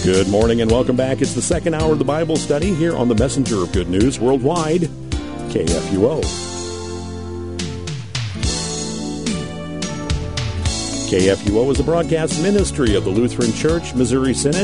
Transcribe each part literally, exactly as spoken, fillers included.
Good morning and welcome back. It's the second hour of the Bible study here on the Messenger of Good News Worldwide, K F U O. K F U O is a broadcast ministry of the Lutheran Church, Missouri Synod.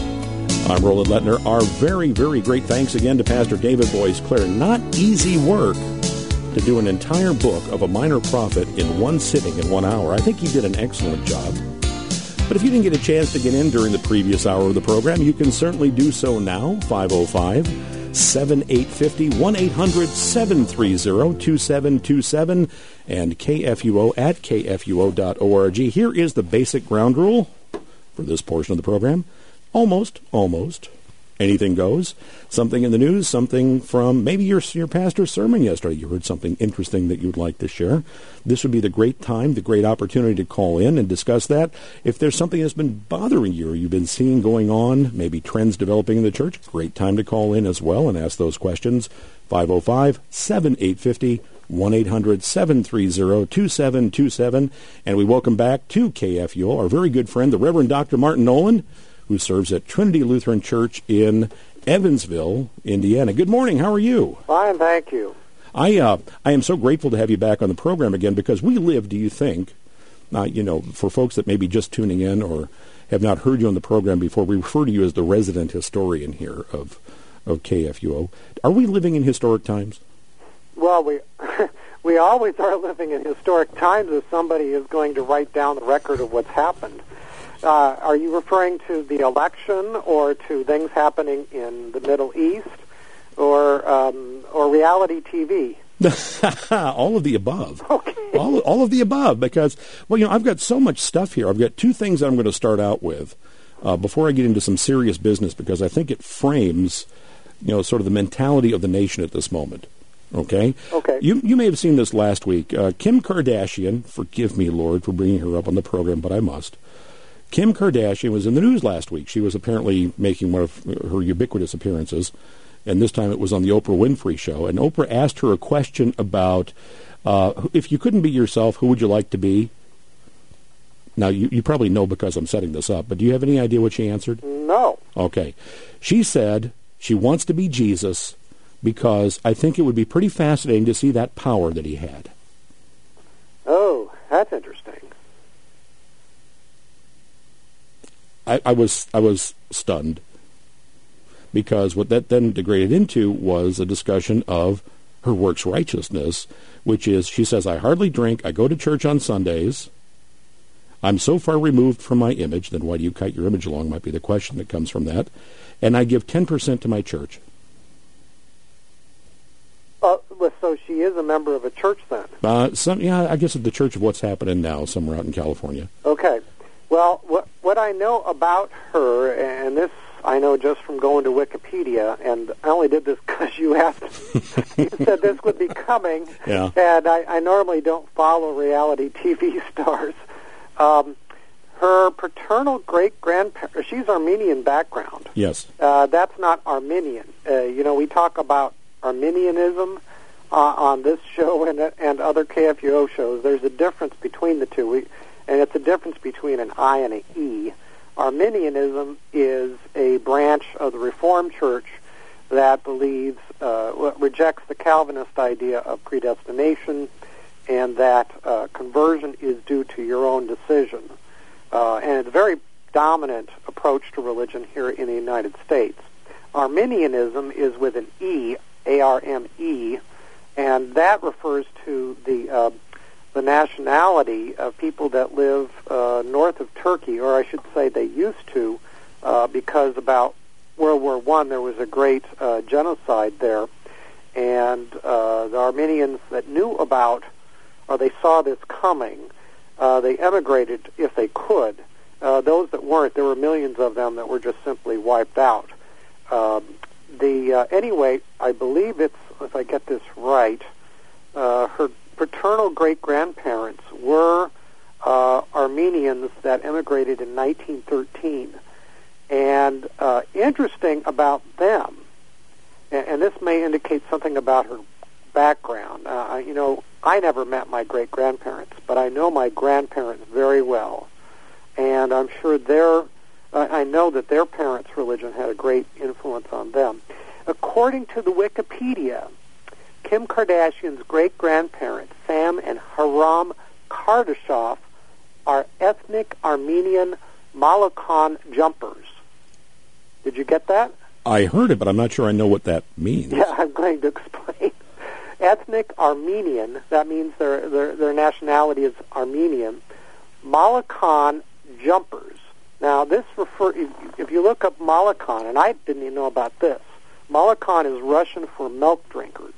I'm Roland Lettner. Our very, very great thanks again to Pastor David Boyce Clare. Not easy work to do an entire book of a minor prophet in one sitting in one hour. I think he did an excellent job. But if you didn't get a chance to get in during the previous hour of the program, you can certainly do so now. five oh five, seven eight five oh, one eight hundred, seven three zero, two seven two seven, and K F U O at K F U O dot org. Here is the basic ground rule for this portion of the program. Almost, almost, anything goes. Something in the news, something from maybe your your pastor's sermon yesterday. You heard something interesting that you'd like to share. This would be the great time, the great opportunity to call in and discuss that. If there's something that's been bothering you or you've been seeing going on, maybe trends developing in the church, great time to call in as well and ask those questions. five oh five, seven eight five oh, one eight hundred, seven three zero, two seven two seven. And we welcome back to K F U O our very good friend, the Reverend Doctor Martin Nolan, who serves at Trinity Lutheran Church in Evansville, Indiana. Good morning. How are you? Fine, thank you. I uh, I am so grateful to have you back on the program again because we live, do you think, uh, you know, for folks that may be just tuning in or have not heard you on the program before, we refer to you as the resident historian here of, of K F U O. Are we living in historic times? Well, we we always are living in historic times if somebody is going to write down the record of what's happened. Uh, are you referring to the election or to things happening in the Middle East or um, or reality T V? All of the above. Okay. All, all of the above because, well, you know, I've got so much stuff here. I've got two things I'm going to start out with uh, before I get into some serious business because I think it frames, you know, sort of the mentality of the nation at this moment. Okay? Okay. You you may have seen this last week. Uh, Kim Kardashian, forgive me, Lord, for bringing her up on the program, but I must. Kim Kardashian was in the news last week. She was apparently making one of her ubiquitous appearances, and this time it was on the Oprah Winfrey Show. And Oprah asked her a question about, uh, if you couldn't be yourself, who would you like to be? Now, you, you probably know because I'm setting this up, but do you have any idea what she answered? No. Okay. She said she wants to be Jesus because I think it would be pretty fascinating to see that power that he had. Oh, that's interesting. I, I was I was stunned because what that then degraded into was a discussion of her works righteousness, which is, she says, I hardly drink, I go to church on Sundays, I'm so far removed from my image, then why do you cut your image along, might be the question that comes from that, and I give ten percent to my church. Uh, well, so she is a member of a church then? Uh, some, yeah, I guess at the Church of What's Happening Now, somewhere out in California. Okay. Well, what, what I know about her, and this I know just from going to Wikipedia, and I only did this because you asked, you said this would be coming, yeah. and I, I normally don't follow reality T V stars. Um, her paternal great-grandparent, she's Armenian background. Yes. Uh, that's not Armenian. Uh, you know, we talk about Arminianism uh, on this show and, and other K F U O shows. There's a difference between the two. We, And it's a difference between an I and an E. Arminianism is a branch of the Reformed Church that believes, uh, rejects the Calvinist idea of predestination and that uh, conversion is due to your own decision. Uh, and it's a very dominant approach to religion here in the United States. Arminianism is with an E, A R M E, and that refers to the uh, the nationality of people that live uh, north of Turkey, or I should say they used to, uh, because about World War One there was a great uh, genocide there, and uh, the Armenians that knew about, or they saw this coming, uh, they emigrated if they could. Uh, those that weren't, there were millions of them that were just simply wiped out. Um, the uh, anyway, I believe it's, if I get this right, uh, her paternal great-grandparents were uh, Armenians that emigrated in nineteen thirteen. And uh, interesting about them, and, and this may indicate something about her background. Uh, you know, I never met my great-grandparents, but I know my grandparents very well. And I'm sure their I, I know that their parents' religion had a great influence on them. According to the Wikipedia, Kim Kardashian's great-grandparents, Sam and Haram Kardashev, are ethnic Armenian Malakan jumpers. Did you get that? I heard it, but I'm not sure I know what that means. Yeah, I'm going to explain. Ethnic Armenian, that means their, their, their nationality is Armenian. Malakan jumpers. Now, this refer if, if you look up Malakan, and I didn't even know about this, Malakan is Russian for milk drinkers.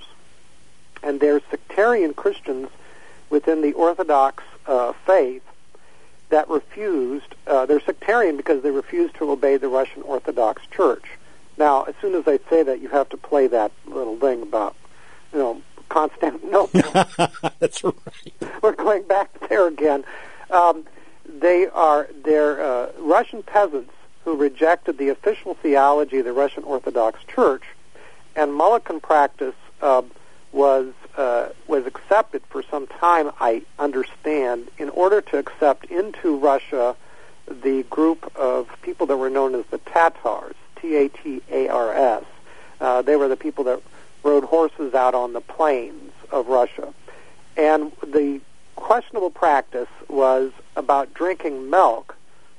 And they're sectarian Christians within the Orthodox uh, faith that refused, uh, they're sectarian because they refused to obey the Russian Orthodox Church. Now, as soon as I say that, you have to play that little thing about, you know, Constantinople. That's right. We're going back there again. Um, they are, they're uh, Russian peasants who rejected the official theology of the Russian Orthodox Church, and Mullican practice uh, was uh, was accepted for some time, I understand, in order to accept into Russia the group of people that were known as the Tatars, T A T A R S. Uh, they were the people that rode horses out on the plains of Russia. And the questionable practice was about drinking milk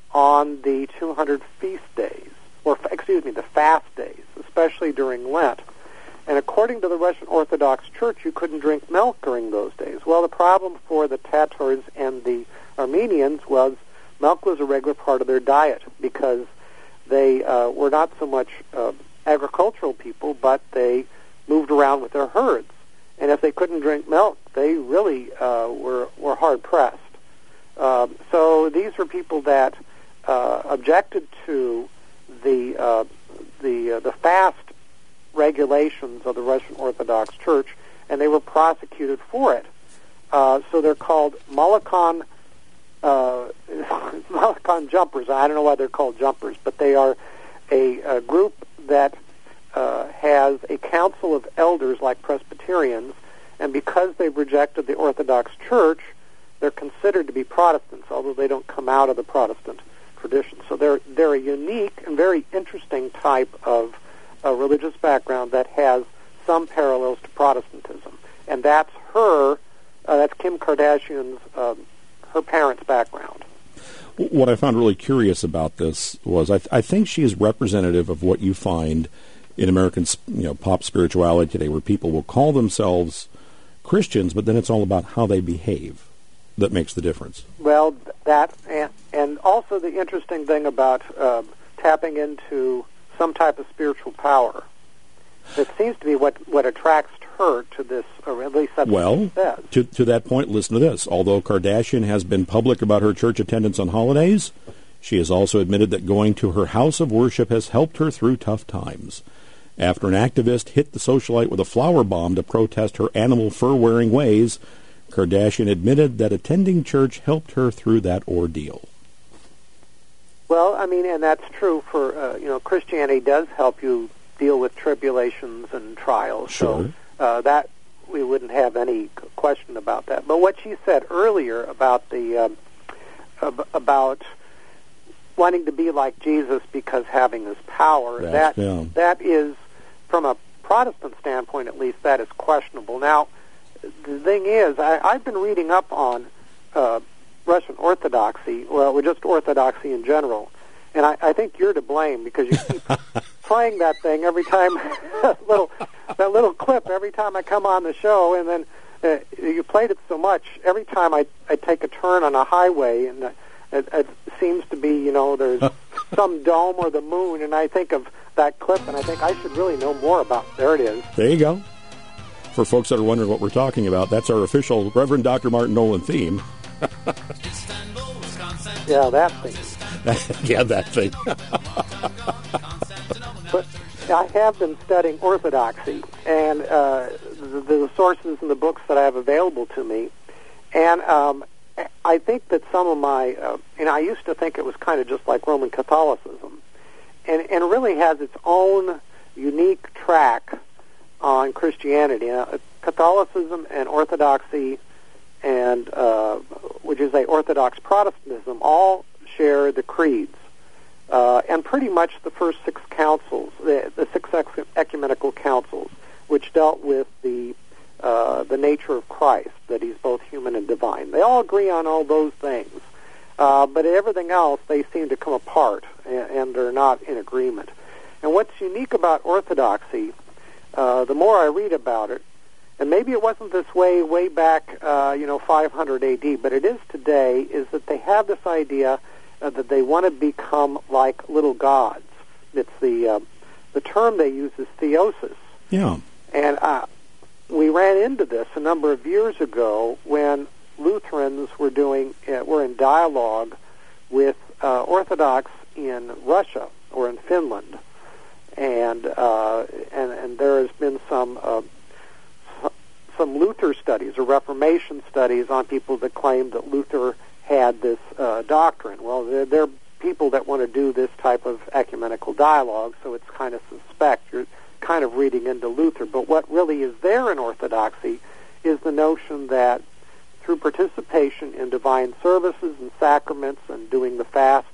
on the two hundred feast days, or, excuse me, the fast days, especially during Lent. And according to the Russian Orthodox Church, you couldn't drink milk during those days. Well, the problem for the Tatars and the Armenians was milk was a regular part of their diet because they uh, were not so much uh, agricultural people, but they moved around with their herds. And if they couldn't drink milk, they really uh, were, were hard-pressed. Um, so these were people that uh, objected to the uh, the uh, the fast regulations of the Russian Orthodox Church, and they were prosecuted for it. Uh, so they're called Malakan uh, Malakan jumpers. I don't know why they're called jumpers, but they are a, a group that uh, has a council of elders like Presbyterians, and because they've rejected the Orthodox Church, they're considered to be Protestants, although they don't come out of the Protestant tradition. So they're they're a unique and very interesting type of a religious background that has some parallels to Protestantism, and that's her, uh, that's Kim Kardashian's, uh, her parents' background. What I found really curious about this was I, th- I think she is representative of what you find in American, you know, pop spirituality today, where people will call themselves Christians, but then it's all about how they behave that makes the difference. Well, that and, and also the interesting thing about uh, tapping into some type of spiritual power. It seems to be what, what attracts her to this, or at least that's well, what she says. To, to that point, listen to this. Although Kardashian has been public about her church attendance on holidays, she has also admitted that going to her house of worship has helped her through tough times. After an activist hit the socialite with a flower bomb to protest her animal fur-wearing ways, Kardashian admitted that attending church helped her through that ordeal. Well, I mean, and that's true for, uh, you know, Christianity does help you deal with tribulations and trials. Sure. So uh, that, we wouldn't have any question about that. But what she said earlier about the, um, ab- about wanting to be like Jesus because having this power, That's, that yeah. that is, from a Protestant standpoint at least, that is questionable. Now, the thing is, I, I've been reading up on uh, Russian Orthodoxy, well, or just Orthodoxy in general, and I, I think you're to blame because you keep playing that thing every time, that little that little clip every time I come on the show, and then uh, you played it so much every time I, I take a turn on a highway, and uh, it, it seems to be, you know, there's some dome or the moon, and I think of that clip, and I think I should really know more about. There it is. There you go. For folks that are wondering what we're talking about, that's our official Reverend Doctor Martin Nolan theme. Yeah, that thing. yeah, that thing. But I have been studying Orthodoxy and uh, the, the sources and the books that I have available to me, and um, I think that some of my, uh, and I used to think it was kind of just like Roman Catholicism, and, and it really has its own unique track on Christianity. Uh, Catholicism and Orthodoxy, and uh, would you say Orthodox Protestantism, all share the creeds. uh, and pretty much the first six councils, the, the six ec- ecumenical councils, which dealt with the uh, the nature of Christ, that he's both human and divine. They all agree on all those things, uh, but everything else, they seem to come apart, and, and they're not in agreement. And what's unique about Orthodoxy, uh, the more I read about it, and maybe it wasn't this way way back, uh, you know, five hundred A D, but it is today, is that they have this idea uh, that they want to become like little gods. It's the uh, the term they use is theosis. Yeah. And uh, we ran into this a number of years ago when Lutherans were doing uh, were in dialogue with uh, Orthodox in Russia or in Finland, and uh, and and there has been some. Uh, some Luther studies or Reformation studies on people that claim that Luther had this uh, doctrine. Well, they're, they're people that want to do this type of ecumenical dialogue, so it's kind of suspect. You're kind of reading into Luther. But what really is there in Orthodoxy is the notion that through participation in divine services and sacraments and doing the fasts,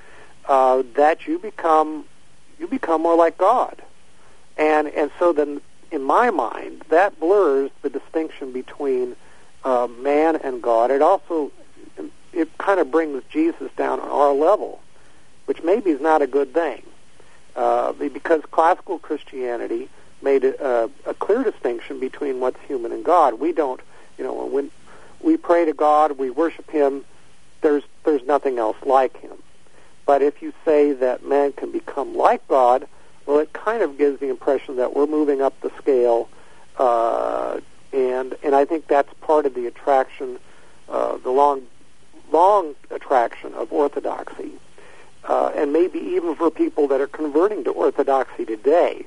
uh, that you become you become more like God. And and so then, in my mind, that blurs the distinction between uh, man and God. It also, it kind of brings Jesus down on our level, which maybe is not a good thing, uh, because classical Christianity made a, a clear distinction between what's human and God. We don't, you know, when we pray to God, we worship Him, there's there's nothing else like Him. But if you say that man can become like God, well, it kind of gives the impression that we're moving up the scale, uh, and and I think that's part of the attraction, uh, the long, long attraction of Orthodoxy, uh, and maybe even for people that are converting to Orthodoxy today,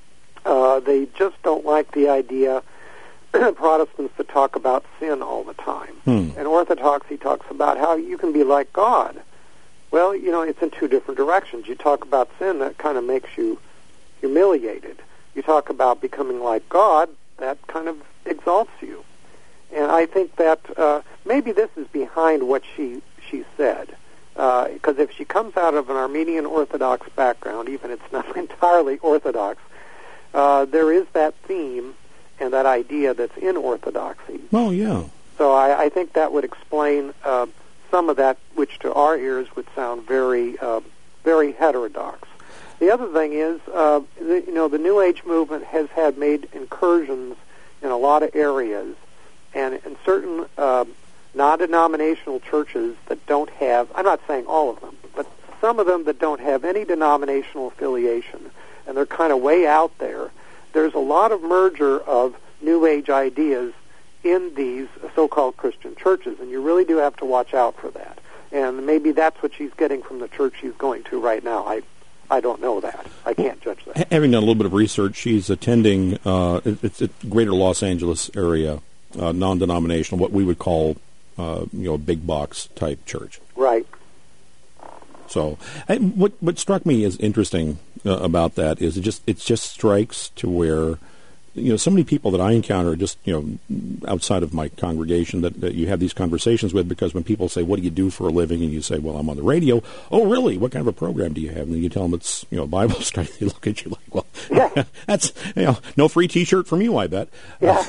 uh, they just don't like the idea, Protestants that talk about sin all the time, hmm. and Orthodoxy talks about how you can be like God. Well, you know, it's in two different directions. You talk about sin, that kind of makes you humiliated. You talk about becoming like God, that kind of exalts you. And I think that uh, maybe this is behind what she she said. Because uh, if she comes out of an Armenian Orthodox background, even it's not entirely Orthodox, uh, there is that theme and that idea that's in Orthodoxy. Oh, yeah. So I, I think that would explain Uh, some of that, which to our ears would sound very, uh, very heterodox. The other thing is, uh, the, you know, the New Age movement has had made incursions in a lot of areas, and in certain uh, non-denominational churches that don't have, I'm not saying all of them, but some of them that don't have any denominational affiliation, and they're kind of way out there, there's a lot of merger of New Age ideas in these so-called Christian churches, and you really do have to watch out for that. And maybe that's what she's getting from the church she's going to right now. I I don't know that. I can't judge that. Having done a little bit of research, she's attending, uh, it's a greater Los Angeles area, uh, non-denominational, what we would call, uh, you know, a big box type church. Right. So, I, what what struck me as interesting uh, about that is it just it just strikes to where, you know, so many people that I encounter just, you know, outside of my congregation that, that you have these conversations with, because when people say, what do you do for a living? And you say, well, I'm on the radio. Oh, really? What kind of a program do you have? And then you tell them it's, you know, Bible study. They look at you like, well, yeah. that's, you know, no free T-shirt from you, I bet. Yeah.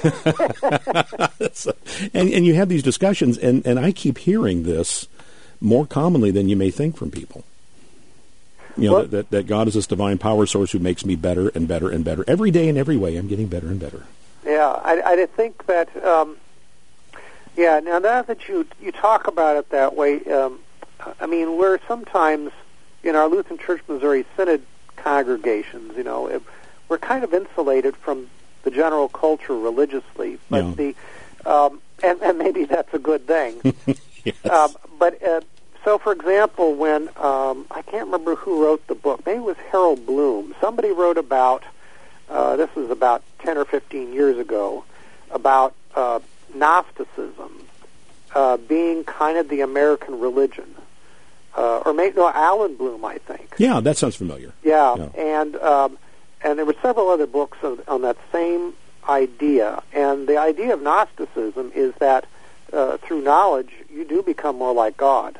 so, and, and you have these discussions, and, and I keep hearing this more commonly than you may think from people. You know, that, that God is this divine power source who makes me better and better and better. Every day in every way, I'm getting better and better. Yeah, I, I think that, um, yeah, now now that you you talk about it that way, um, I mean, we're sometimes, in our Lutheran Church Missouri Synod congregations, you know, it, we're kind of insulated from the general culture religiously, but yeah. the, um, and, and maybe that's a good thing. Yes. Um, but, uh, So, for example, when, um, I can't remember who wrote the book, maybe it was Harold Bloom, somebody wrote about, uh, this was about ten or fifteen years ago, about uh, Gnosticism uh, being kind of the American religion. Uh, or maybe, no, Alan Bloom, I think. Yeah, that sounds familiar. Yeah, yeah. and um, and there were several other books of, on that same idea. And the idea of Gnosticism is that uh, through knowledge, you do become more like God.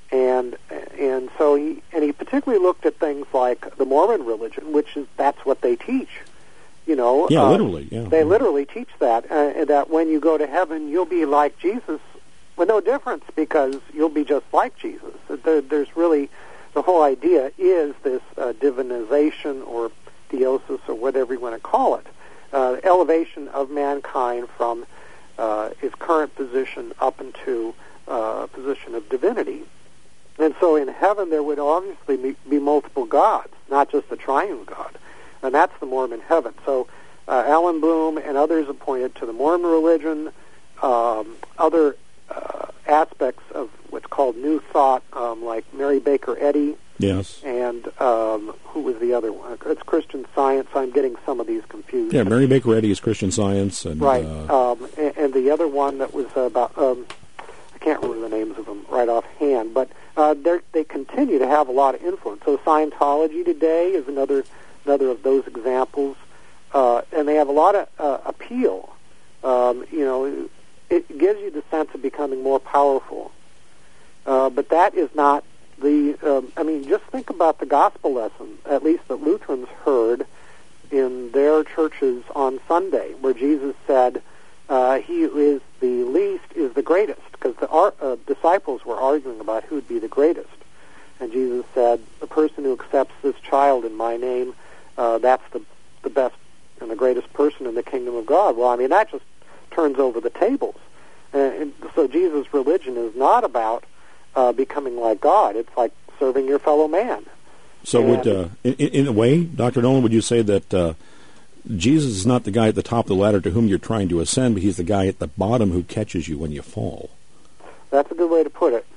And and so he and he particularly looked at things like the Mormon religion, which is that's what they teach. You know, yeah, uh, literally, yeah. They literally teach that uh, that when you go to heaven, you'll be like Jesus, with no difference because you'll be just like Jesus. There, there's really the whole idea is this uh, divinization or theosis or whatever you want to call it, uh, elevation of mankind from uh, his current position up into uh, a position of divinity. And so in heaven there would obviously be, be multiple gods, not just the triune God. And that's the Mormon heaven. So uh, Alan Bloom and others have pointed to the Mormon religion, um, other uh, aspects of what's called New Thought, um, like Mary Baker Eddy. Yes. And um, who was the other one? It's Christian Science. I'm getting some of these confused. Yeah, Mary Baker Eddy is Christian Science. And, right. Uh, um, and, and the other one that was about, um, I can't remember the names of them right offhand, but uh, they continue to have a lot of influence. So Scientology today is another another of those examples. Uh, and they have a lot of uh, appeal. Um, you know, it gives you the sense of becoming more powerful. Uh, but that is not the, um, I mean, just think about the gospel lesson, at least that Lutherans heard in their churches on Sunday, where Jesus said, uh, he who is the least is the greatest, because the uh, disciples were arguing about who would be the greatest. And Jesus said, the person who accepts this child in my name, uh, that's the, the best and the greatest person in the kingdom of God. Well, I mean, that just turns over the tables. Uh, and so Jesus' religion is not about uh, becoming like God. It's like serving your fellow man. So and, would, uh, in, in a way, Doctor Nolan, would you say that uh, Jesus is not the guy at the top of the ladder to whom you're trying to ascend, but he's the guy at the bottom who catches you when you fall? That's a good way to put it.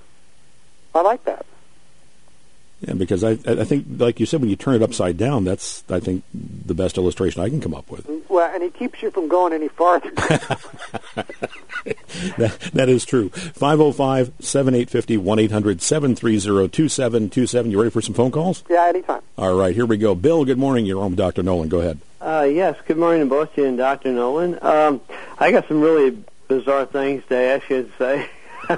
I like that. Yeah, because I, I think, like you said, when you turn it upside down, that's, I think, the best illustration I can come up with. Well, and he keeps you from going any farther. that, that is true. five oh five, seven eight five oh, one eight hundred, seven three zero, two seven two seven. You ready for some phone calls? Yeah, anytime. All right, here we go. Bill, good morning. You're on with Doctor Nolan. Go ahead. Uh, yes, good morning to both you and Doctor Nolan. Um, I got some really bizarre things to ask you to say.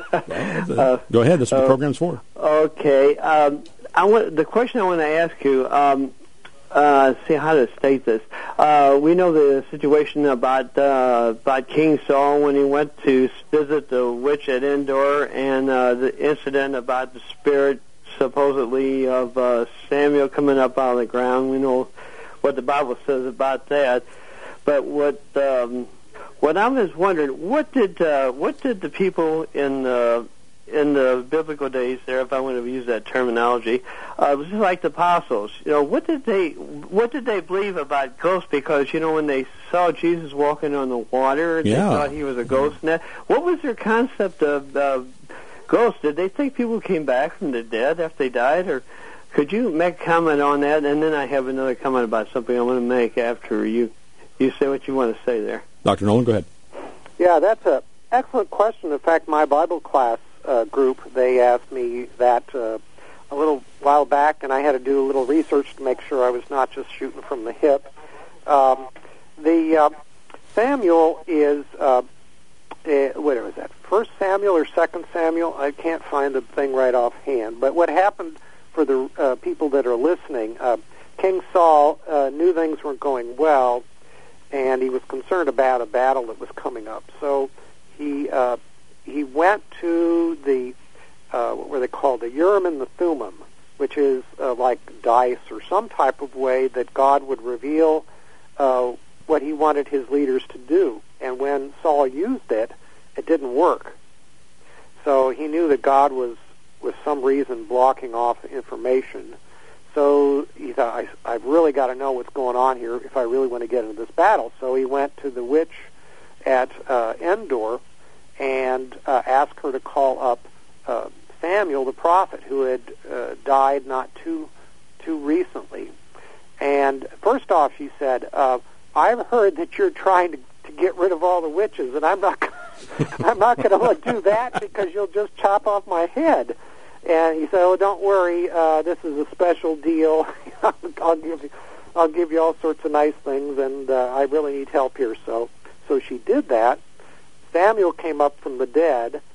uh, go ahead. That's what uh, the program's for. Okay. Um, I want, the question I want to ask you, um, uh, see how to state this. Uh, we know the situation about uh, about King Saul when he went to visit the witch at Endor, and uh, the incident about the spirit supposedly of uh, Samuel coming up out of the ground. We know what the Bible says about that. But what um, what I was wondering, what did uh, what did the people in the in the biblical days there, if I want to use that terminology, uh, it was just like the apostles. You know, what did they what did they believe about ghosts? Because, you know, when they saw Jesus walking on the water, they yeah. thought he was a ghost. And that, what was their concept of uh, ghosts? Did they think people came back from the dead after they died? Or could you make a comment on that? And then I have another comment about something I want to make after you, you say what you want to say there. Doctor Nolan, go ahead. Yeah, that's an excellent question. In fact, my Bible class Uh, group, they asked me that uh, a little while back, and I had to do a little research to make sure I was not just shooting from the hip. Um, the uh, Samuel is, uh, uh, what was that, First Samuel or Second Samuel? I can't find the thing right offhand. But what happened for the uh, people that are listening, uh, King Saul uh, knew things weren't going well, and he was concerned about a battle that was coming up. So he uh, he went to the, uh, what were they called, the Urim and the Thummim, which is uh, like dice or some type of way that God would reveal uh, what he wanted his leaders to do. And when Saul used it, it didn't work. So he knew that God was, with some reason, blocking off information. So he thought, I, I've really got to know what's going on here if I really want to get into this battle. So he went to the witch at uh, Endor and uh, asked her to call up uh, Samuel the prophet, who had uh, died not too too recently. And first off, she said, uh, "I've heard that you're trying to, to get rid of all the witches, and I'm not I'm not going to do that because you'll just chop off my head." And he said, "Oh, don't worry, uh, this is a special deal. I'll give you I'll give you all sorts of nice things, and uh, I really need help here." So so she did that. Samuel came up from the dead,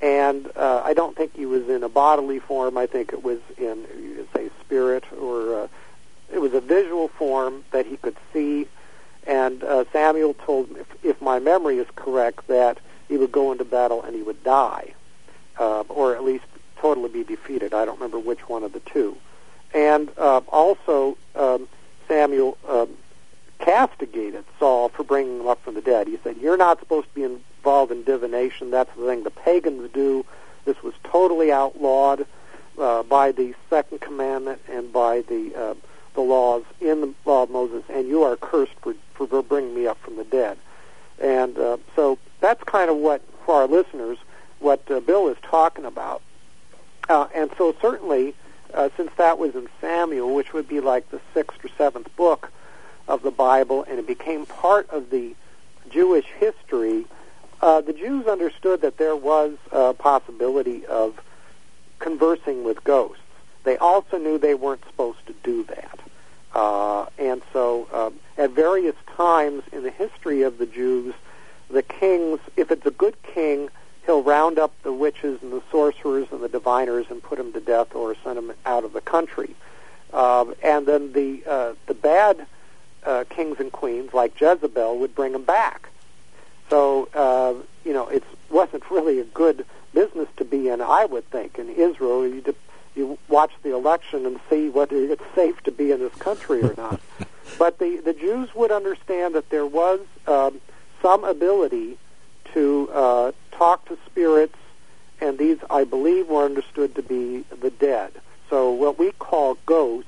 And uh, I don't think he was in a bodily form. I think it was in, say, spirit, or uh, it was a visual form that he could see. And uh, Samuel told me, if, if my memory is correct, that he would go into battle and he would die, uh, or at least totally be defeated. I don't remember which one of the two. And uh, also, um, Samuel um, castigated Saul for bringing him up from the dead. He said, "You're not supposed to be involved in divination. That's the thing the pagans do. This was totally outlawed uh, by the Second Commandment and by the uh, the laws in the law of Moses, and you are cursed for, for bringing me up from the dead." And uh, so that's kind of what, for our listeners, what uh, Bill is talking about. Uh, and so certainly, uh, since that was in Samuel, which would be like the sixth or seventh book of the Bible, and it became part of the Jewish history, uh, the Jews understood that there was a possibility of conversing with ghosts. They also knew they weren't supposed to do that. Uh, and so um, at various times in the history of the Jews, the kings, if it's a good king, he'll round up the witches and the sorcerers and the diviners and put them to death or send them out of the country. Uh, and then the uh, the bad uh, kings and queens, like Jezebel, would bring them back. So, uh, you know, it wasn't really a good business to be in, I would think. In Israel, you de- you watch the election and see whether it's safe to be in this country or not. But the, the Jews would understand that there was um, some ability to uh, talk to spirits, and these, I believe, were understood to be the dead. So what we call ghosts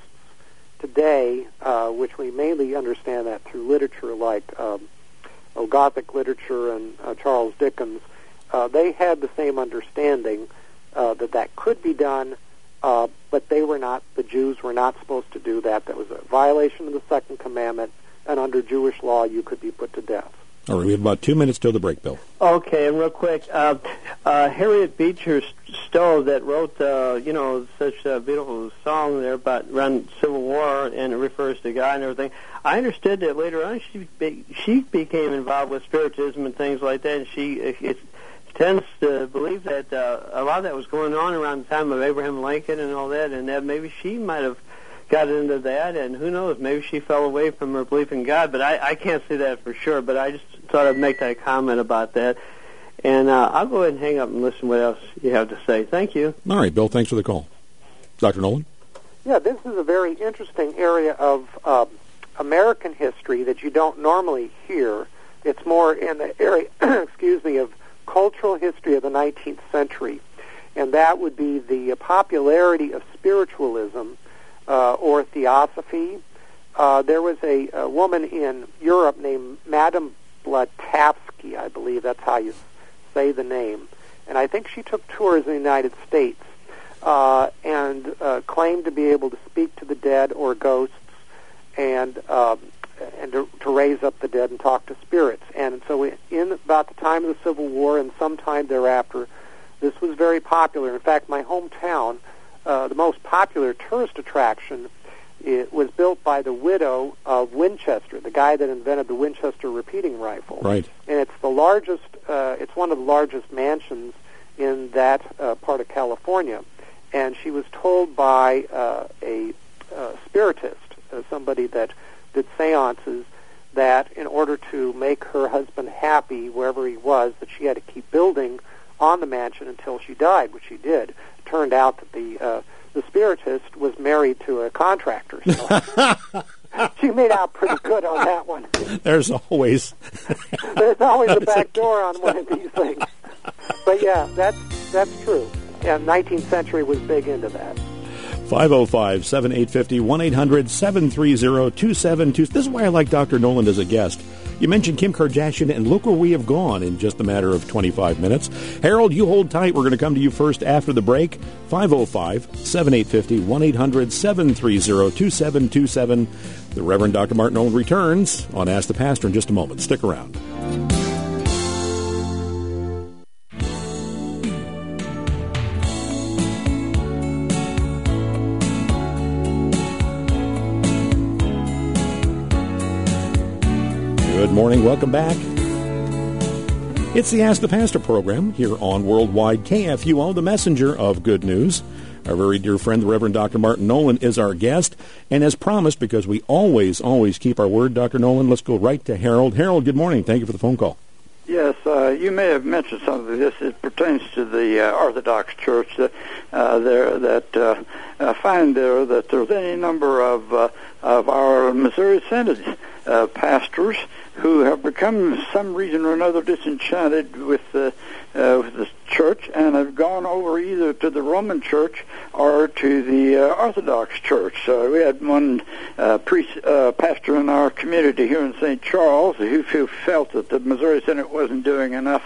today, uh, which we mainly understand that through literature like um, oh, Gothic literature and uh, Charles Dickens, uh, they had the same understanding uh, that that could be done, uh, but they were not, the Jews were not supposed to do that. That was a violation of the Second Commandment, and under Jewish law, you could be put to death. All right, we have about two minutes till the break, Bill. Okay, and real quick, uh, uh, Harriet Beecher Stowe that wrote, uh, you know, such a beautiful song there about around Civil War, and it refers to God and everything. I understood that later on she be, she became involved with Spiritism and things like that, and she it, it tends to believe that uh, a lot of that was going on around the time of Abraham Lincoln and all that, and that maybe she might have got into that, and who knows, maybe she fell away from her belief in God, but I, I can't say that for sure, but I just thought I'd make that comment about that. And uh, I'll go ahead and hang up and listen to what else you have to say. Thank you. All right, Bill, thanks for the call. Doctor Nolan? Yeah, this is a very interesting area of uh, American history that you don't normally hear. It's more in the area, excuse me, of cultural history of the nineteenth century, and that would be the uh, popularity of spiritualism uh, or theosophy. Uh, there was a, a woman in Europe named Madame Blavatsky, I believe that's how you say the name, and I think she took tours in the United States uh, and uh, claimed to be able to speak to the dead or ghosts and um, and to, to raise up the dead and talk to spirits. And so in about the time of the Civil War and sometime thereafter, this was very popular. In fact, my hometown, uh, the most popular tourist attraction, it was built by the widow of Winchester, the guy that invented the Winchester repeating rifle. Right. And it's the largest, uh, it's one of the largest mansions in that uh, part of California. And she was told by uh, a uh, spiritist, uh, somebody that did seances, that in order to make her husband happy wherever he was, that she had to keep building on the mansion until she died, which she did. It turned out that the uh, the spiritist was married to a contractor, so she made out pretty good on that one. There's always there's always a back door on one of these things. But yeah, that's that's true. Yeah, nineteenth century was big into that. five oh five, seven eight five oh, one eight hundred, seven three zero, two seven two. This is why I like Doctor Nolan as a guest. You mentioned Kim Kardashian, and look where we have gone in just a matter of twenty-five minutes. Harold, you hold tight. We're going to come to you first after the break. five oh five, seven eight five oh, one eight hundred, seven three zero, two seven two seven. The Reverend Doctor Martin Nolan returns on Ask the Pastor in just a moment. Stick around. Good morning. Welcome back. It's the Ask the Pastor program here on Worldwide K F U O, the messenger of good news. Our very dear friend, the Reverend Doctor Martin Nolan, is our guest. And as promised, because we always, always keep our word, Doctor Nolan, let's go right to Harold. Harold, good morning. Thank you for the phone call. Yes, uh, you may have mentioned something of this. It pertains to the uh, Orthodox Church that uh, there that uh, I find there that there's any number of uh, of our Missouri Synod uh, pastors who have become, for some reason or another, disenchanted with the uh, with the church and have gone over either to the Roman Church or to the uh, Orthodox Church. So we had one uh, priest, uh, pastor in our community here in Saint Charles who, who felt that the Missouri Synod wasn't doing enough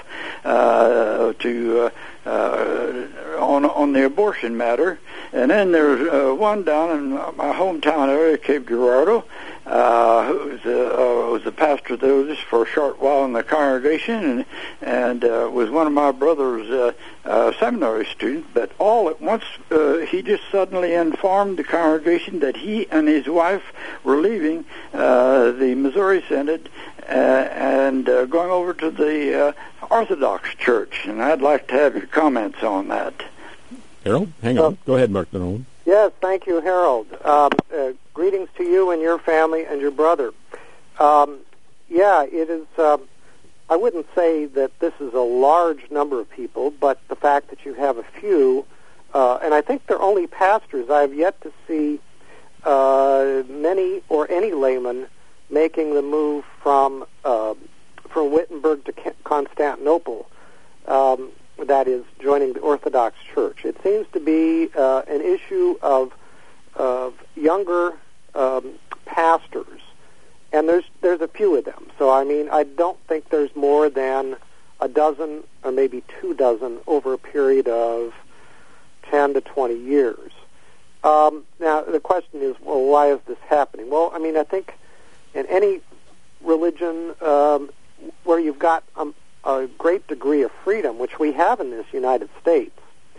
uh, to uh, uh, on on the abortion matter. And then there's uh, one down in my hometown area, Cape Girardeau, uh, who was a, uh, was a pastor there just for a short while in the congregation, and and uh, was one of my brother's uh, uh, seminary students. But all at once, uh, he just suddenly informed the congregation that he and his wife were leaving uh, the Missouri Synod uh, and uh, going over to the uh, Orthodox Church. And I'd like to have your comments on that. Harold, hang on. Go ahead, Mark Nolan. Yes, thank you, Harold. Um, uh, greetings to you and your family and your brother. Um, yeah, it is. Um, I wouldn't say that this is a large number of people, but the fact that you have a few, uh, and I think they're only pastors. I have yet to see uh, many or any layman making the move from uh, from Wittenberg to Constantinople. Um, that is joining the Orthodox Church. It seems to be uh, an issue of of younger um, pastors, and there's there's a few of them. So I mean, I don't think there's more than a dozen or maybe two dozen over a period of ten to twenty years. Um, now the question is, well, why is this happening? Well, I mean, I think in any religion um, where you've got um, a great degree of freedom, which we have in this United States,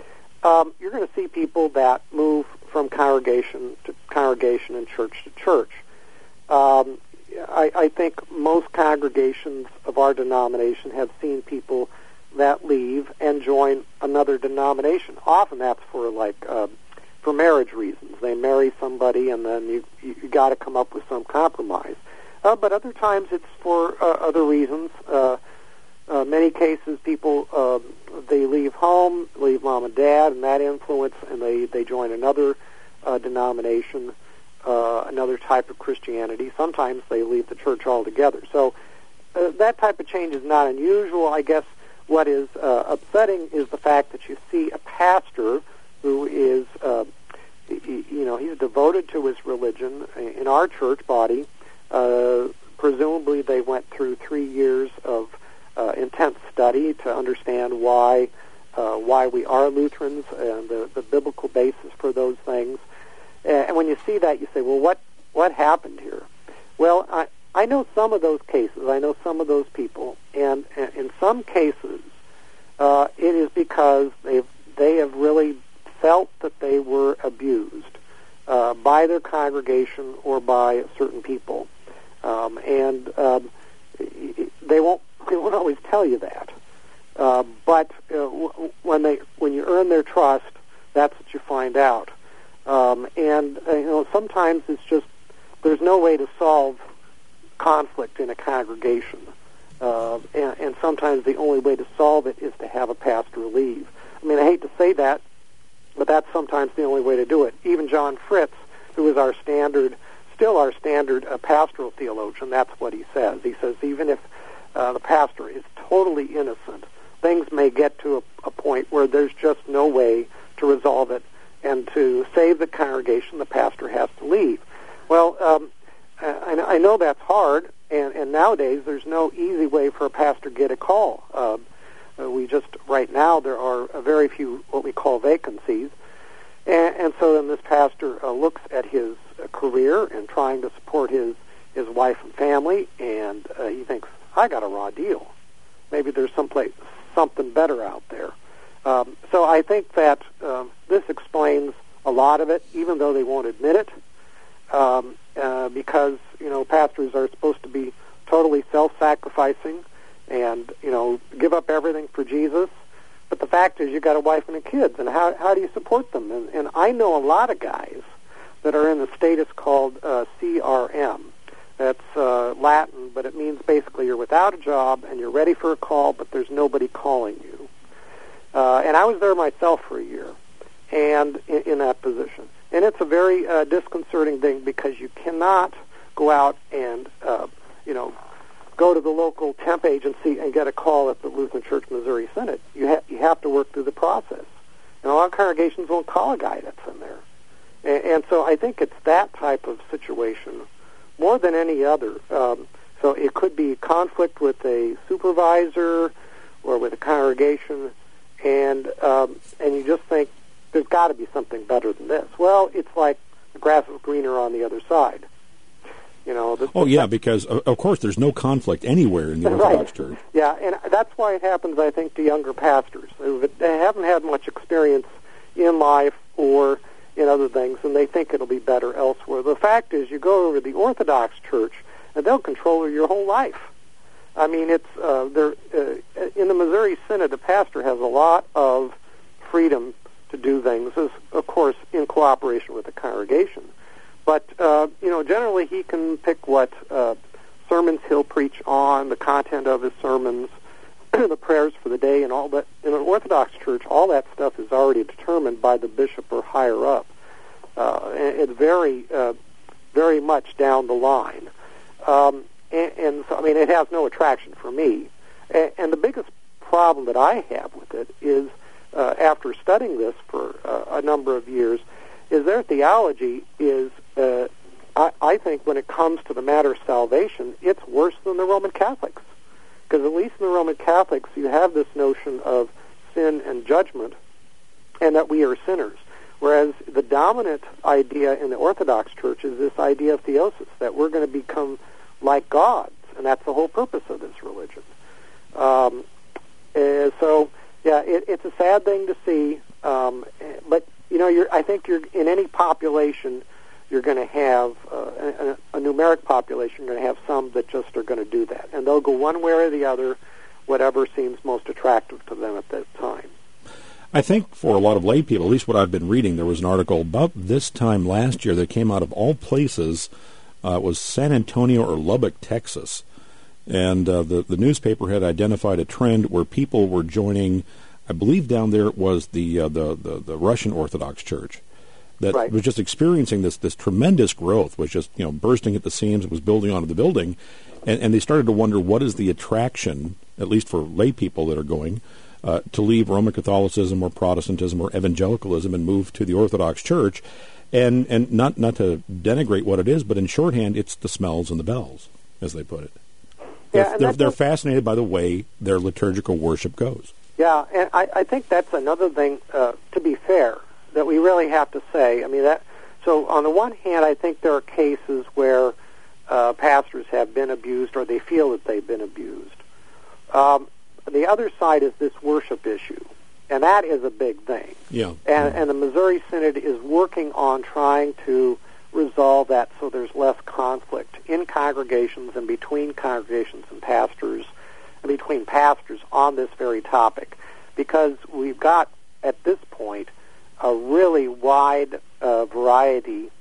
um, you're going to see people that move from congregation to congregation and church to church. Um, I, I think most congregations of our denomination have seen people that leave and join another denomination. Often that's for like uh, for marriage reasons. They marry somebody and then you you, you got to come up with some compromise. Uh, but other times it's for uh, other reasons. Uh, Uh, many cases, people, uh, they leave home, leave mom and dad and that influence, and they, they join another uh, denomination, uh, another type of Christianity. Sometimes they leave the church altogether. So uh, that type of change is not unusual. I guess what is uh, upsetting is the fact that you see a pastor who is, uh, you know, he's devoted to his religion. In our church body, uh, presumably they went through three years of Uh, intense study to understand why uh, why we are Lutherans and the, the biblical basis for those things. And when you see that, you say, well, what what happened here? Well, I, I know some of those cases. I know some of those people. And, and in some cases, uh, it is because they've, they have really felt that they were abused uh, by their congregation or by certain people. Um, and um, they won't They won't always tell you that, uh, but uh, w- when they when you earn their trust, that's what you find out. Um, and uh, you know, sometimes it's just there's no way to solve conflict in a congregation, uh, and, and sometimes the only way to solve it is to have a pastor leave. I mean, I hate to say that, but that's sometimes the only way to do it. Even John Fritz, who is our standard, still our standard uh, pastoral theologian, that's what he says. He says even if Uh, the pastor is totally innocent, things may get to a, a point where there's just no way to resolve it, and to save the congregation, the pastor has to leave. Well, um, I, I know that's hard, and, and nowadays there's no easy way for a pastor to get a call. Uh, we just, right now, there are a very few what we call vacancies, and, and so then this pastor uh, looks at his uh, career and trying to support his, his wife and family, and uh, he thinks, I got a raw deal. Maybe there's someplace, something better out there. Um, so I think that um, this explains a lot of it, even though they won't admit it, um, uh, because, you know, pastors are supposed to be totally self-sacrificing and, you know, give up everything for Jesus. But the fact is, you got a wife and a kids, and how how do you support them? And, and I know a lot of guys that are in the status called uh, C R M. That's uh, Latin, but it means basically you're without a job and you're ready for a call, but there's nobody calling you. Uh, and I was there myself for a year, and in, in that position, and it's a very uh, disconcerting thing because you cannot go out and uh, you know. go to the local temp agency and get a call at the Lutheran Church Missouri Synod. You, ha- you have to work through the process. And a lot of congregations won't call a guy that's in there. And, and so I think it's that type of situation more than any other. Um, so it could be conflict with a supervisor or with a congregation, and um, and you just think there's got to be something better than this. Well, it's like the grass is greener on the other side. You know, the, oh, yeah, because, of course, there's no conflict anywhere in the Orthodox right. Church. Yeah, and that's why it happens, I think, to younger pastors. They haven't had much experience in life or in other things, and they think it'll be better elsewhere. The fact is, you go over to the Orthodox Church, and they'll control your whole life. I mean, it's uh, they're, uh, in the Missouri Synod, the pastor has a lot of freedom to do things, as, of course, in cooperation with the congregation. But, uh, you know, generally he can pick what uh, sermons he'll preach on, the content of his sermons, the prayers for the day, and all that. In an Orthodox church, all that stuff is already determined by the bishop or higher up. Uh, and it's very, uh, very much down the line. Um, and, and so, I mean, it has no attraction for me. And, and the biggest problem that I have with it is, uh, after studying this for uh, a number of years, is their theology is, uh, I, I think when it comes to the matter of salvation, it's worse than the Roman Catholics. Because at least in the Roman Catholics, you have this notion of sin and judgment, and that we are sinners. Whereas the dominant idea in the Orthodox Church is this idea of theosis, that we're going to become like gods, and that's the whole purpose of this religion. Um, uh, so, yeah, it, it's a sad thing to see, um, but you know, you're, I think you're in any population, you're going to have uh, a, a numeric population. You're going to have some that just are going to do that, and they'll go one way or the other, whatever seems most attractive to them at that time. I think for a lot of lay people, at least what I've been reading, there was an article about this time last year that came out of all places. Uh, it was San Antonio or Lubbock, Texas, and uh, the the newspaper had identified a trend where people were joining. I believe down there was the, uh, the the the Russian Orthodox Church that right. was just experiencing this this tremendous growth, was just you know bursting at the seams, it was building onto the building, and, and they started to wonder what is the attraction, at least for lay people that are going, uh, to leave Roman Catholicism or Protestantism or evangelicalism and move to the Orthodox Church, and and not not to denigrate what it is, but in shorthand, it's the smells and the bells, as they put it. They're, yeah, they're, they're fascinated by the way their liturgical worship goes. Yeah, and I, I think that's another thing, uh, to be fair, that we really have to say. I mean, that. So on the one hand, I think there are cases where uh, pastors have been abused or they feel that they've been abused. Um, the other side is this worship issue, and that is a big thing. Yeah. And, and the Missouri Synod is working on trying to resolve that so there's less conflict in congregations and between congregations and pastors, and between pastors on this very topic, because we've got, at this point, a really wide uh, variety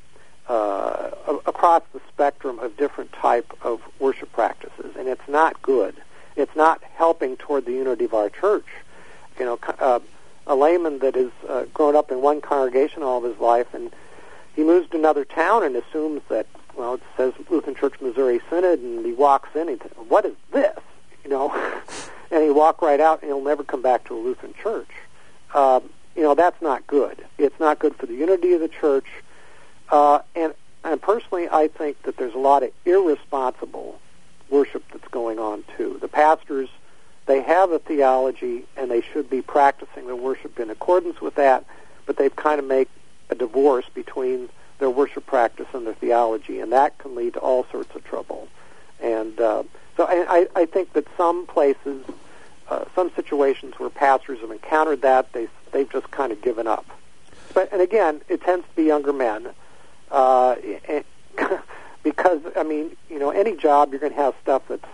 uh, across the spectrum of different type of worship practices, and it's not good. It's not helping toward the unity of our church. You know, uh, a layman that has uh, grown up in one congregation all of his life, and he moves to another town and assumes that, well, it says Lutheran Church Missouri Synod, and he walks in and he says, what is this? You know, and he walk right out, and he'll never come back to a Lutheran church. Um, you know, that's not good. It's not good for the unity of the church. Uh, and, and personally, I think that there's a lot of irresponsible worship that's going on, too. The pastors, they have a theology, and they should be practicing their worship in accordance with that, but they've kind of made a divorce between their worship practice and their theology, and that can lead to all sorts of trouble. And uh, so I, I think that some places, uh, some situations where pastors have encountered that, they, they've just kind of given up. But and again, it tends to be younger men, uh, and because, I mean, you know, any job you're going to have stuff that's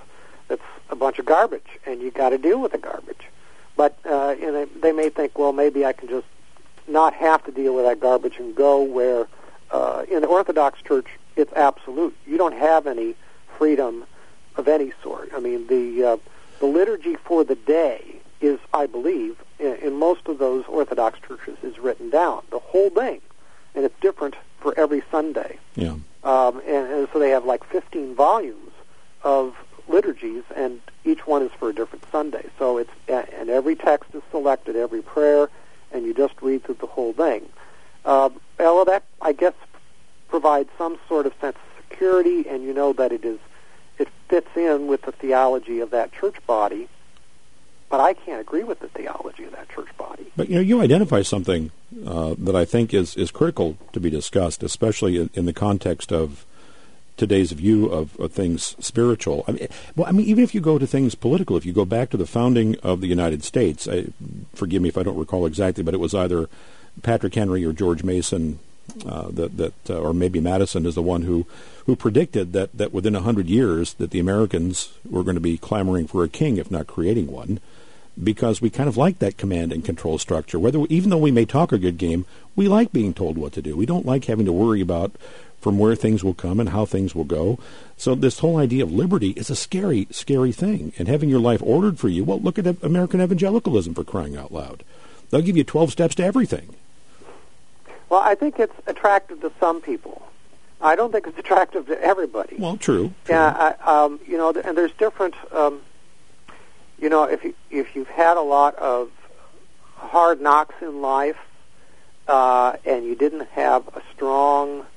that's a bunch of garbage, and you got to deal with the garbage. But uh, and they, they may think, well, maybe I can just not have to deal with that garbage and go where uh, in the Orthodox Church it's absolute. You don't have any freedom of any sort. I mean, the uh, the liturgy for the day is, I believe, in, in most of those Orthodox churches, is written down, the whole thing, and it's different for every Sunday. Yeah. Um, and, and so they have like fifteen volumes of liturgies, and each one is for a different Sunday. So it's and every text is selected, every prayer, and you just read through the whole thing. Uh, well, that I guess provides some sort of sense of security, and you know that it is it fits in with the theology of that church body. But I can't agree with the theology of that church body. But you know, you identify something uh, that I think is, is critical to be discussed, especially in, in the context of today's view of, of things spiritual. I mean, well, I mean, even if you go to things political, if you go back to the founding of the United States, I, forgive me if I don't recall exactly, but it was either Patrick Henry or George Mason, uh, that that uh, or maybe Madison is the one who, who predicted that, that within a hundred years that the Americans were going to be clamoring for a king, if not creating one, because we kind of like that command and control structure. Whether we, even though we may talk a good game, we like being told what to do. We don't like having to worry about from where things will come and how things will go. So this whole idea of liberty is a scary, scary thing. And having your life ordered for you, well, look at American evangelicalism, for crying out loud. They'll give you twelve steps to everything. Well, I think it's attractive to some people. I don't think it's attractive to everybody. Well, true. true. Yeah, I, um, you know, and there's different. Um, you know, if you, if you've had a lot of hard knocks in life, uh, and you didn't have a strong,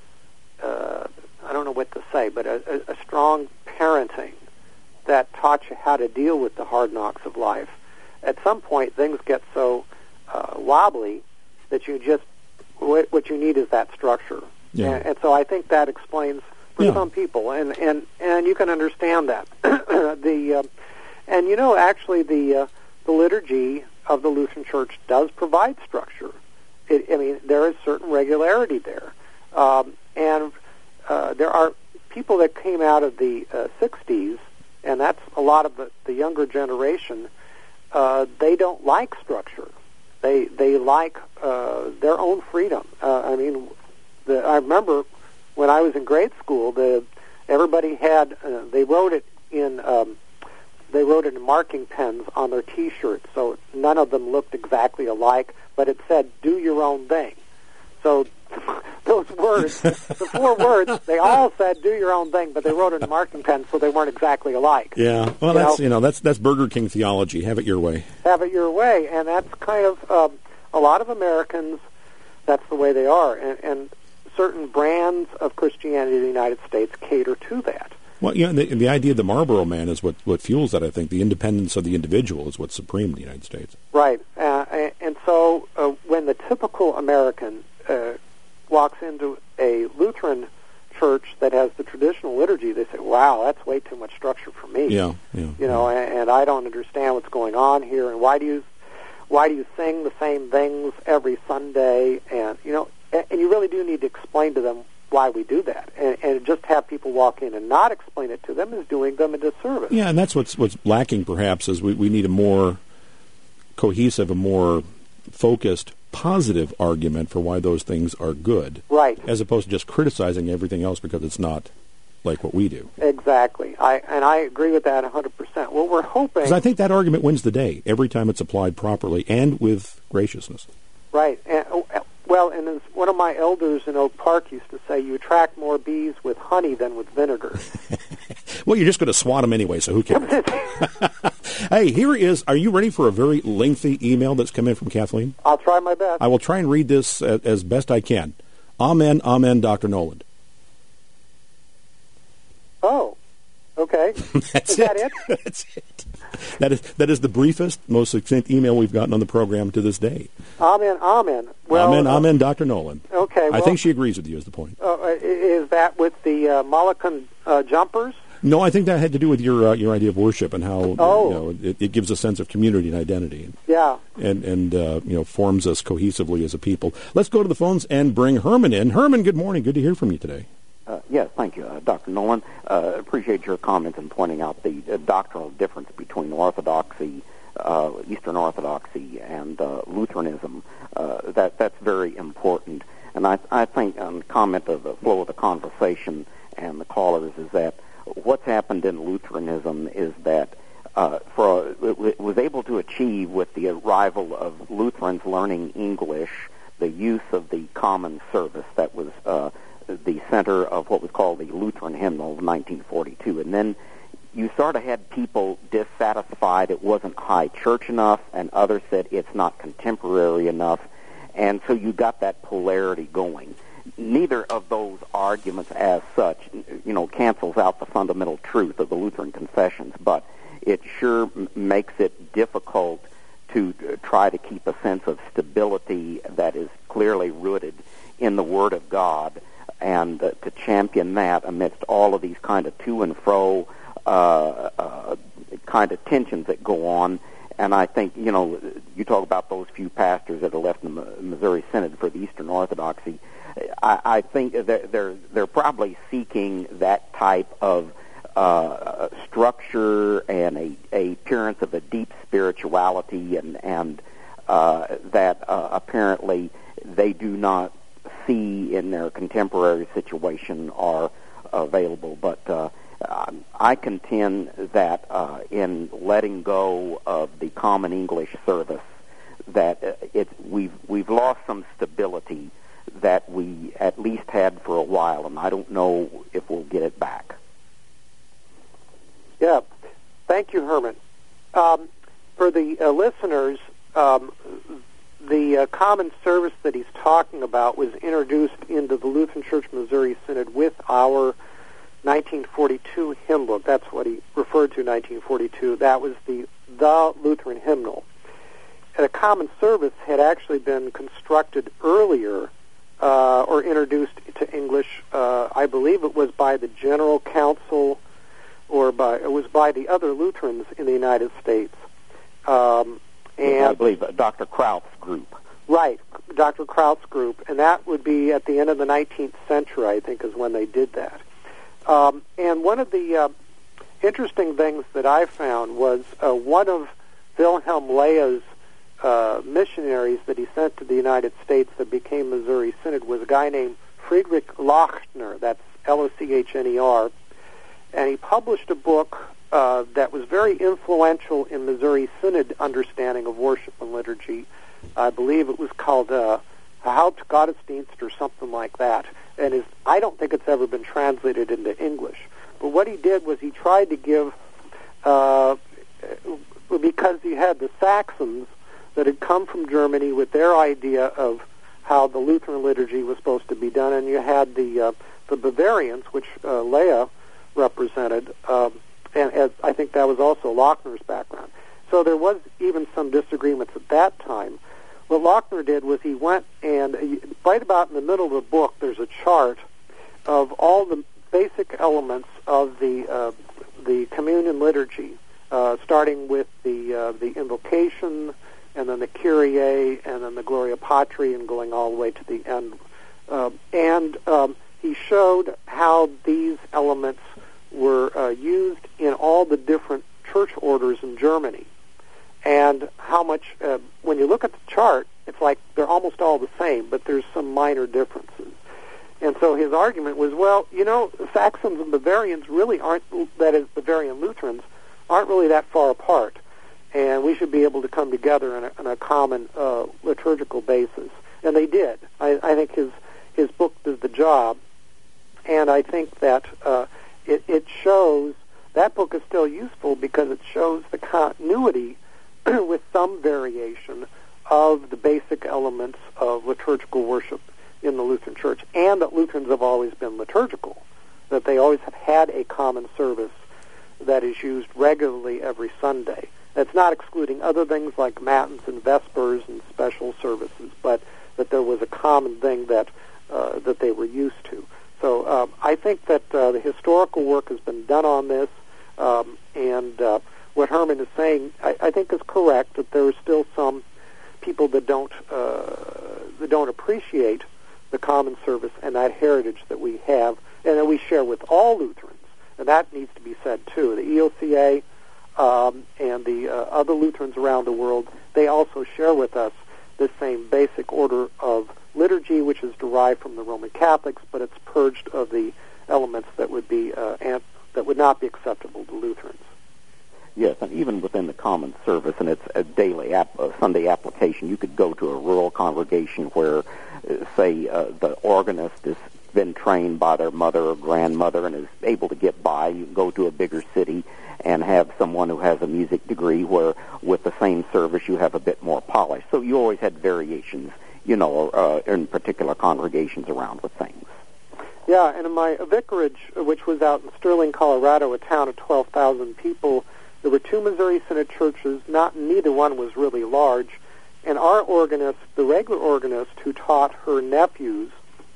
uh, I don't know what to say, but a, a, a strong parenting that taught you how to deal with the hard knocks of life, at some point things get so uh, wobbly that you just what, what you need is that structure. Yeah. And, and so I think that explains for yeah. some people, and, and, and you can understand that. the uh, and you know actually the uh, the liturgy of the Lutheran Church does provide structure. It, I mean, there is certain regularity there, um, and uh, there are people that came out of the uh, sixties, and that's a lot of the, the younger generation. Uh, they don't like structure. They they like uh, their own freedom. Uh, I mean, the, I remember when I was in grade school, the everybody had uh, they wrote it in um, they wrote it in marking pens on their T-shirts, so none of them looked exactly alike, but it said "Do your own thing." So those words, the four words, they all said "Do your own thing," but they wrote it in marking pens, so they weren't exactly alike. Yeah, well, you that's know? you know that's that's Burger King theology. Have it your way. Have it your way, and that's kind of um, a lot of Americans. That's the way they are, and, and certain brands of Christianity in the United States cater to that. Well, you know, the, the idea of the Marlboro Man is what, what fuels that, I think. The independence of the individual is what's supreme in the United States. Right. Uh, and so uh, when the typical American uh, walks into a Lutheran church that has the traditional liturgy, they say, wow, that's way too much structure for me. Yeah, yeah. You know, yeah. and, and I don't understand what's going on here, and why do you why do you sing the same things every Sunday? And, you know, and, and you really do need to explain to them why we do that, and, and just have people walk in and not explain it to them is doing them a disservice. Yeah, and that's what's what's lacking, perhaps, is we, we need a more cohesive, a more focused, positive argument for why those things are good, right? As opposed to just criticizing everything else because it's not like what we do. Exactly, I and I agree with that one hundred percent. Well, we're hoping because I think that argument wins the day every time it's applied properly and with graciousness. Right. And, well, and as one of my elders in Oak Park used to say, you attract more bees with honey than with vinegar. Well, you're just going to swat them anyway, so who cares? Hey, here is, are you ready for a very lengthy email that's come in from Kathleen? I'll try my best. I will try and read this as, as best I can. Amen, amen, Doctor Noland. Oh, okay. That's is it. that it? That's it. That is that is the briefest, most succinct email we've gotten on the program to this day. Amen, amen. Well, amen, uh, amen, Doctor Noland. Okay. Well, I think she agrees with you is the point. Uh, is that with the uh, Mullican uh, jumpers? No, I think that had to do with your uh, your idea of worship and how oh. you know, it, it gives a sense of community and identity. Yeah. And, and uh, you know, forms us cohesively as a people. Let's go to the phones and bring Herman in. Herman, good morning. Good to hear from you today. Uh, yes, thank you, uh, Doctor Nolan. Uh, appreciate your comments and pointing out the uh, doctrinal difference between Orthodoxy, uh, Eastern Orthodoxy, and uh, Lutheranism. Uh, that that's very important. And I, I think, on the comment of the flow of the conversation and the callers, is that what's happened in Lutheranism is that uh, for it was able to achieve, with the arrival of Lutherans learning English, the use of the common service that was uh, the center of what was called the Lutheran hymnal of nineteen forty-two. And then you sort of had people dissatisfied it wasn't high church enough, and others said it's not contemporary enough. And so you got that polarity going. Neither of those arguments as such, you know, cancels out the fundamental truth of the Lutheran confessions, but it sure m- makes it difficult to uh, try to keep a sense of stability that is clearly rooted in the Word of God, and uh, to champion that amidst all of these kind of to and fro uh, uh, kind of tensions that go on. And I think, you know, you talk about those few pastors that are left in the Missouri Synod for the Eastern Orthodoxy. I, I think they're, they're they're probably seeking that type of uh, structure and a, a appearance of a deep spirituality, and and uh, that uh, apparently they do not see in their contemporary situation are available. But uh, I contend that uh, in letting go of the common English service, that it we've we've lost some stability that we at least had for a while, and I don't know if we'll get it back. Yeah, thank you, Herman. Um, for the uh, listeners, um, the uh, common service that he's talking about was introduced into the Lutheran Church Missouri Synod with our nineteen forty-two hymn book. That's what he referred to, nineteen forty-two. That was the the Lutheran hymnal. And a common service had actually been constructed earlier uh, or introduced to English. Uh, I believe it was by the General Council, or by it was by the other Lutherans in the United States. Um, and I believe uh, Doctor Kraut's group. Right, Doctor Kraut's group, and that would be at the end of the nineteenth century, I think, is when they did that. Um, and one of the uh, interesting things that I found was uh, one of Wilhelm Lea's uh, missionaries that he sent to the United States that became Missouri Synod was a guy named Friedrich Lochner. That's L O C H N E R. And he published a book uh, that was very influential in Missouri Synod understanding of worship and liturgy. I believe it was called uh, Hauptgottesdienst or something like that. And is, I don't think it's ever been translated into English. But what he did was he tried to give, uh, because he had the Saxons that had come from Germany with their idea of how the Lutheran liturgy was supposed to be done, and you had the uh, the Bavarians, which uh, Leah represented, um, and as I think that was also Lochner's background. So there was even some disagreements at that time. What Lochner did was he went and, right about in the middle of the book, there's a chart of all the basic elements of the uh, the communion liturgy, uh, starting with the uh, the invocation, and then the Kyrie, and then the Gloria Patri, and going all the way to the end. Uh, and um, he showed how these elements were uh, used in all the different church orders in Germany. And how much, uh, when you look at the chart, it's like they're almost all the same, but there's some minor differences. And so his argument was, well, you know, Saxons and Bavarians really aren't, that is, Bavarian Lutherans, aren't really that far apart. And we should be able to come together on a, on a common uh, liturgical basis. And they did. I, I think his, his book did the job. And I think that uh, it, it shows, that book is still useful because it shows the continuity with some variation of the basic elements of liturgical worship in the Lutheran Church, and that Lutherans have always been liturgical, that they always have had a common service that is used regularly every Sunday. That's not excluding other things like Matins and Vespers and special services, but that there was a common thing that uh, that they were used to. So um, I think that uh, the historical work has been done on this, um, and uh, what Herman is saying, I, I think, is correct. That there are still some people that don't uh, that don't appreciate the common service and that heritage that we have and that we share with all Lutherans, and that needs to be said too. The E O C A um, and the uh, other Lutherans around the world, they also share with us this same basic order of liturgy, which is derived from the Roman Catholics, but it's purged of the elements that would be uh, ant- that would not be acceptable to Lutherans. Yes, and even within the common service and its a daily ap- uh, Sunday application, you could go to a rural congregation where, uh, say, uh, the organist has been trained by their mother or grandmother and is able to get by. You can go to a bigger city and have someone who has a music degree where, with the same service, you have a bit more polish. So you always had variations, you know, uh, in particular congregations around with things. Yeah, and in my vicarage, which was out in Sterling, Colorado, a town of twelve thousand people, there were two Missouri Synod churches. Not neither one was really large, and our organist, the regular organist who taught her nephews,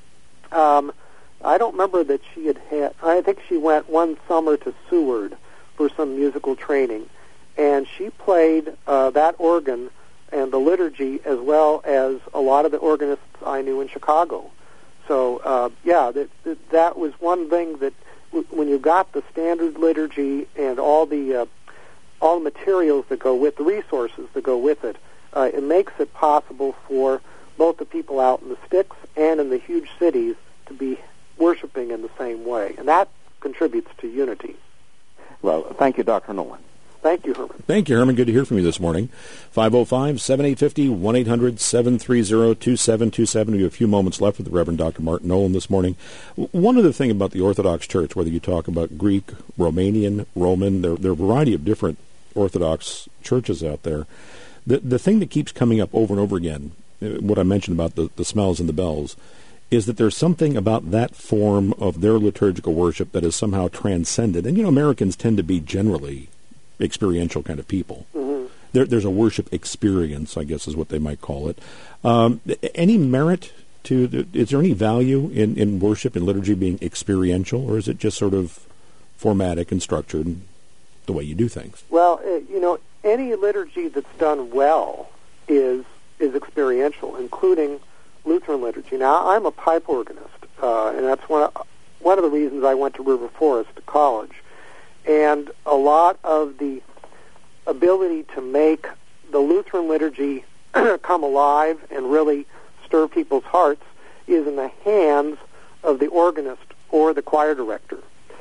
um, I don't remember that she had had. I think she went one summer to Seward for some musical training, and she played uh, that organ and the liturgy as well as a lot of the organists I knew in Chicago. So, uh, yeah, that, that that was one thing that w- when you got the standard liturgy and all the uh, all the materials that go with the resources that go with it, uh, it makes it possible for both the people out in the sticks and in the huge cities to be worshiping in the same way, and that contributes to unity. Well, thank you, Doctor Nolan. Thank you, Herman. Thank you, Herman. Good to hear from you this morning. five oh five, seven eight five oh, one eight hundred, seven three zero, two seven two seven. We have a few moments left with the Reverend Doctor Martin Nolan this morning. One other thing about the Orthodox Church, whether you talk about Greek, Romanian, Roman, there, there are a variety of different Orthodox churches out there. The, the thing that keeps coming up over and over again, what I mentioned about the, the smells and the bells, is that there's something about that form of their liturgical worship that is somehow transcended. And, you know, Americans tend to be generally experiential kind of people. Mm-hmm. There, there's a worship experience, I guess is what they might call it. Um, any merit to, the, is there any value in, in worship and liturgy being experiential, or is it just sort of formatic and structured and the way you do things? Well, uh, you know, any liturgy that's done well is is experiential, including Lutheran liturgy. Now, I'm a pipe organist, uh, and that's one of, one of the reasons I went to River Forest College. And a lot of the ability to make the Lutheran liturgy come alive and really stir people's hearts is in the hands of the organist or the choir director.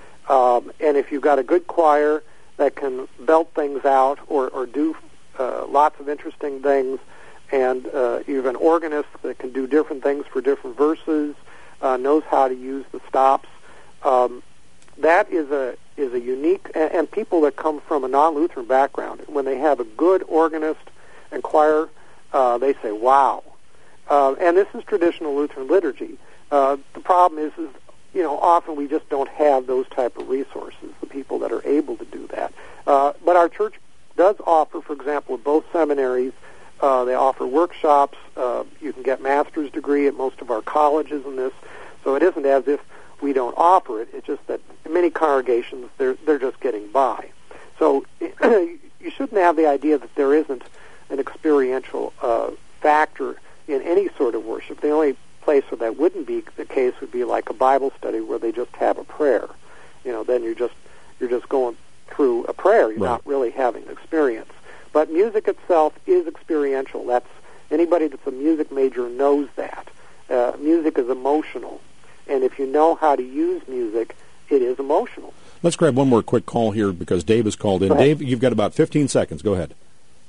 Um, and if you've got a good choir that can belt things out or, or do uh, lots of interesting things, and uh, you have an organist that can do different things for different verses, uh, knows how to use the stops, um, that is a is a unique, and, and people that come from a non-Lutheran background, when they have a good organist and choir, uh, they say, wow. Uh, and this is traditional Lutheran liturgy. Uh, the problem is, is, you know, often we just don't have those type of resources, the people that are able to do that. Uh, but our church does offer, for example, at both seminaries, uh, they offer workshops. Uh, you can get master's degree at most of our colleges in this. So it isn't as if we don't offer it. It's just that in many congregations, they're they're just getting by. So you shouldn't have the idea that there isn't an experiential uh, factor in any sort of worship. The only place where that wouldn't be the case would be like a Bible study where they just have a prayer. You know, then you're just you're just going through a prayer. You're right. not really having an experience. But music itself is experiential. That's anybody that's a music major knows that. Uh, music is emotional. And if you know how to use music, it is emotional. Let's grab one more quick call here because Dave has called in. Dave, you've got about fifteen seconds. Go ahead.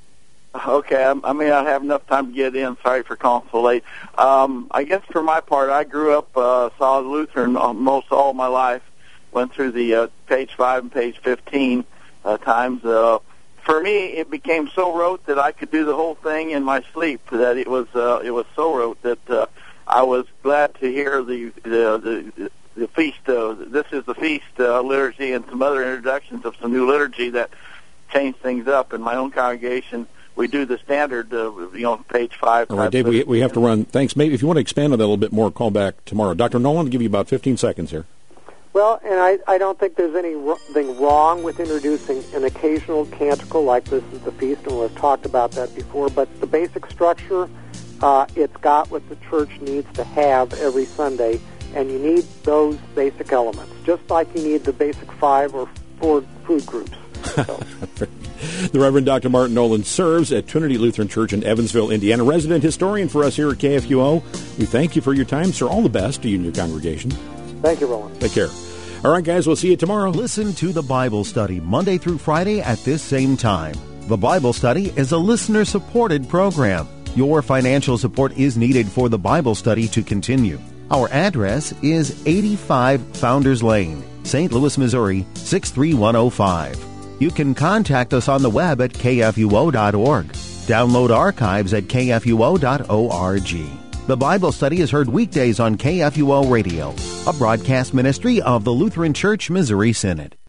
Okay, I, I may not have enough time to get in. Sorry for calling so late. Um, I guess for my part, I grew up uh, solid Lutheran most all my life. Went through the uh, page five and page fifteen uh, times. Uh, for me, it became so rote that I could do the whole thing in my sleep. That it was uh, it was so rote that uh, I was glad to hear the the the, the feast. Uh, this is the feast uh, liturgy and some other introductions of some new liturgy that changed things up in my own congregation. We do the standard, uh, you know, page five. All right, Dave, we, we have to run. Thanks. Maybe if you want to expand on that a little bit more, call back tomorrow. Doctor Nolan, I'll give you about fifteen seconds here. Well, and I, I don't think there's anything wrong with introducing an occasional canticle like this is the feast, and we've talked about that before, but the basic structure, uh, it's got what the church needs to have every Sunday, and you need those basic elements, just like you need the basic five or four food groups. So. The Reverend Doctor Martin Nolan serves at Trinity Lutheran Church in Evansville, Indiana, resident historian for us here at K F U O. We thank you for your time, sir. All the best to you and your congregation. Thank you, Roland. Take care. All right, guys, we'll see you tomorrow. Listen to the Bible Study Monday through Friday at this same time. The Bible Study is a listener-supported program. Your financial support is needed for the Bible Study to continue. Our address is eighty-five Founders Lane, Saint Louis, Missouri, six three one oh five. You can contact us on the web at K F U O dot org. Download archives at K F U O dot org. The Bible Study is heard weekdays on K F U O Radio, a broadcast ministry of the Lutheran Church Missouri Synod.